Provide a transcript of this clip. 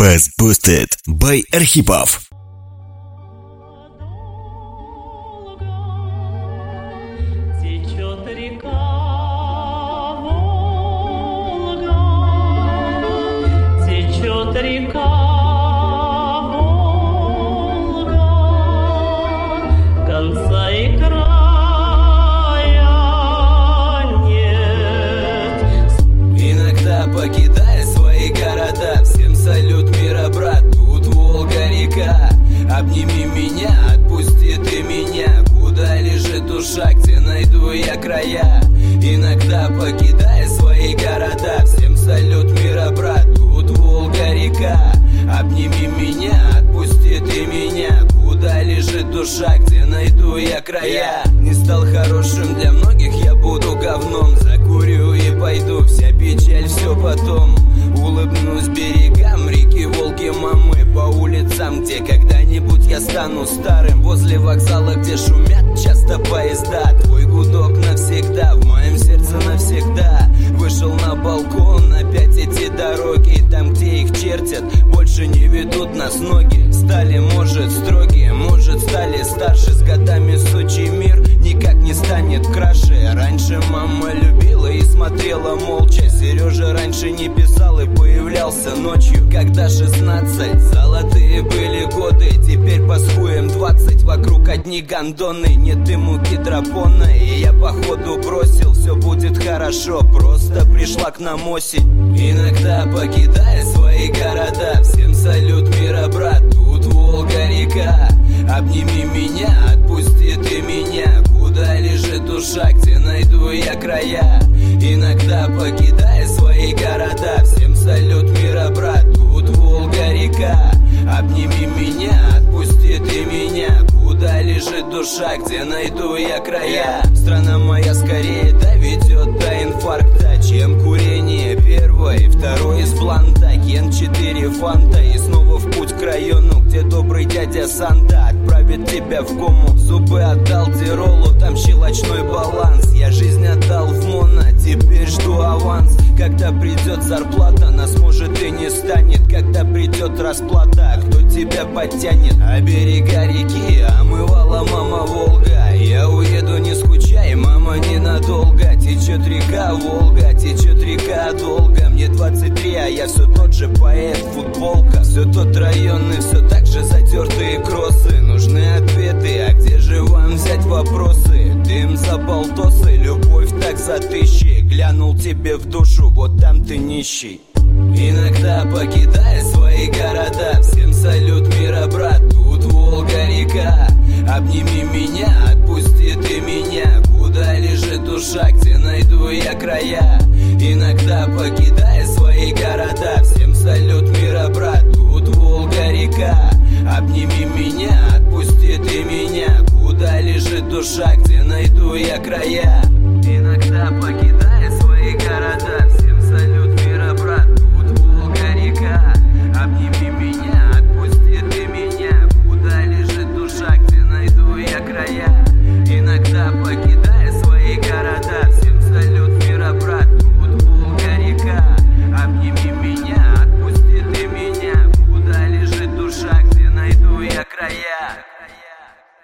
Bass Boosted by Arhipov. Течет река Волга, течет река Волга, конца и края нет. Иногда покидая свои города, всем салют, мира, брат, тут Волга-река. Обними меня, отпусти ты меня, куда лежит душа, где найду я края. Иногда покидая свои города, всем салют, мира, брат, тут Волга-река. Обними меня, отпусти ты меня, куда лежит душа, где найду я края. Не стал хорошим для многих, я буду говном, закурю и пойду, вся печаль все потом. Улыбнусь берегам реки Волги, мамы, по улицам, где когда-нибудь я стану старым, возле вокзала, где шумят часто поезда. Твой гудок навсегда, в моем сердце навсегда. Вышел на балкон, опять эти дороги, там, где их чертят, больше не ведут нас ноги. Стали, может, строгие, может, стали старше, с годами сучий мир никак не станет краше. Раньше мама любила и смотрела молча, Сережа раньше не писал и появлялся ночью. Когда 16, золотые были годы, теперь пасхуем 20, вокруг одни гондоны. Нет и муки драпона, и я походу бросил, все будет хорошо, просто пришла к нам осень. Иногда покидая свои города, всем салют, мира, брат, тут Волга-река. Обними меня, отпусти ты меня, куда лежит душа, где найду я края. Иногда покидая свои города, всем салют, мира, брат, тут Волга-река. Обними меня, отпусти ты меня, куда лежит душа, где найду я края. Страна моя скорее доведет до инфаркта, чем курение первой, второй из бланта. Ген 4 фанта и снова в путь к району, где добрый дядя Санта отправит тебя в кому. Зубы отдал Тиролу, там щелочной баланс. Я жизнь отдал в моно, теперь жду аванс. Когда придет зарплата, нас может и не станет. Когда придет расплата, кто тебя подтянет? А берега реки омывала мама Волга. Я уеду, не скучай, мама, ненадолго. Течет река Волга, течет река долго. Мне 23, а я все тот же поэт, футболка. Все тот район и все так же затертые кроссы. Нужны ответы, а где же вам взять вопросы? Дым за полтосы, любовь так за тысячи. Глянул тебе в душу, вот там ты нищий. Иногда покидая свои города, всем салют, мира, брат, тут Волга-река. Обними меня, отпусти ты меня, куда лежит душа, где найду я края. Иногда покидая свои города, всем салют, мира, брат, тут Волга-река. Обними меня, отпусти ты меня, куда лежит душа, где найду я края.